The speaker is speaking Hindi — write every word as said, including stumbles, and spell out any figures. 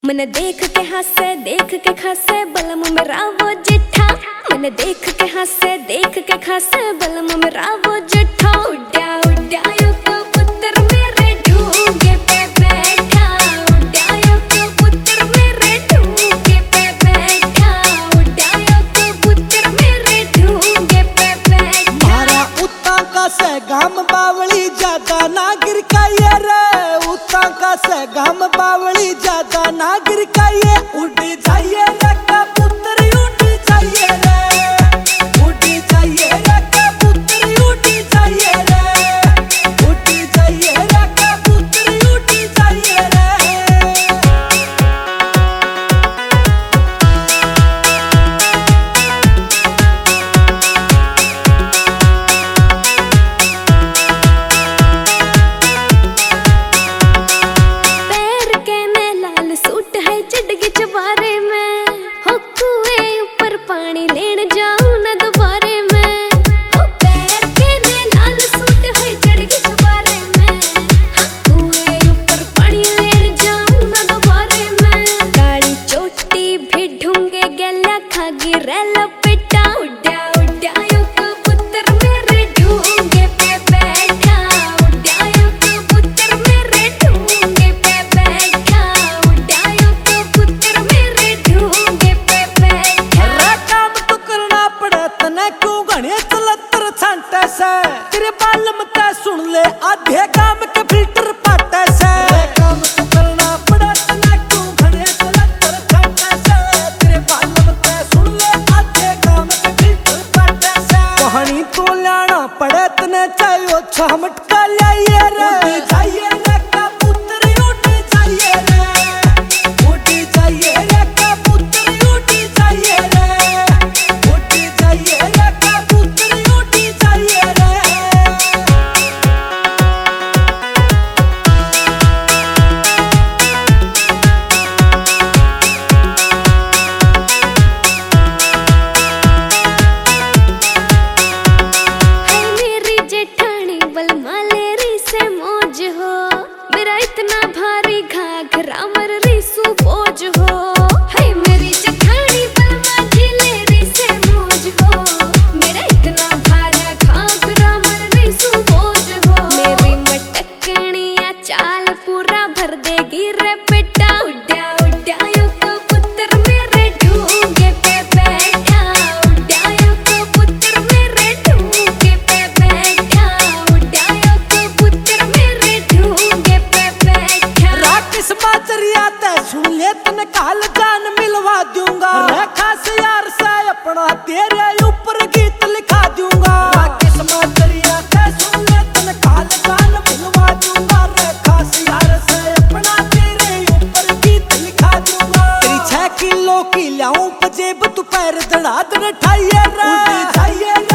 मैंने देख के हंसे देख के खसे बलम मेरा वो जिठा। मैंने देख के हंसे देख के खसे बलम मेरा वो जिठा। उड्या उड्या यो कबूतर मेरे ढूंगे पे बैठा। उड्या यो कबूतर मेरे ढूंगे पे बैठा। उड्या यो कबूतर मेरे ढूंगे पे बैठा। मारा उता का से गाम बावली ज्यादा ना गिर का ये रे। उता का से गाम बावली ज्यादा ना गिर का ये। उड़ जाइए रे कबूतर उड़ जाइए रे। उड़ जाइए रे कबूतर उड़ जाइए रे। उड़ जाइए रे कबूतर उड़ जाइए रे। चबारे में हो कुएं ऊपर पानी लेने जाऊं न दोबारे में। हो पैर के ने लाल सूट है चढ़ के चबारे में। कुएं ऊपर पानी लेने जाऊं न दोबारे में। काली चोटी भी ढूंगे गला खागी रेल पिटा। उड्या उड्या यो कबूतर मेरे ढूंगे पे बैठा। उड्या यो कबूतर मेरे ढूंगे पे बैठा। उड्या यो कबूतर मेरे ढूंगे पे बैठा। रे काम तो करना पड़े तने क्यों घने चलतर छांटे से। तेरे बालम ते सुन ले आधे काम के फिल्टर पाटे से। रे काम तो करना पड़े तने क्यों घने चलतर छांटे से। तेरे बालम ते सुन ले आधे काम के फिल्टर पाटे से। कहानी तो लाना पड़े तने चाहिए छह मटका लाइए रे। उड़ जाइए रे कबूतर उड़ जाइए रे। उड़ जाइए रे कबूतर उड़ जाइए रे। उड़ जाइए रे कबूतर उड़ जाइए रे। है मेरी जेठानी बलमा लेरी से मौज हो। मेरा इतना भारी घाघरा मर रिसू बोझ हो। है मेरी जेठानी बलमा जी लेरी से मौज हो। मेरा इतना भारा घाघरा मर रिसू बोझ हो। मेरी मटकनिया चाल पूरा भर देगी रे बेटा। उड्या उड्या यो कबूतर मेरे ढूंगे पे बैठा। उड्या यो कबूतर मेरे ढूंगे पे बैठा। उड्या यो कबूतर मेरे ढूंगे पे बैठा। राकेश बाजरिया ते सुन ले तने काल जान मिलवा दूंगा। रेखा से यार से अपना तेरे ऊपर गीत लिखा दूंगा। राकेश बाजरिया ते सुन ले तने काल जान मिलवा दूंगा। रेखा से यार से अपना तेरे ऊपर गीत लिखा दूंगा। तेरी छह किलो की लाऊं पजेब तू पैर दड़ा दड़ ठाइए रे। उड़ जाइए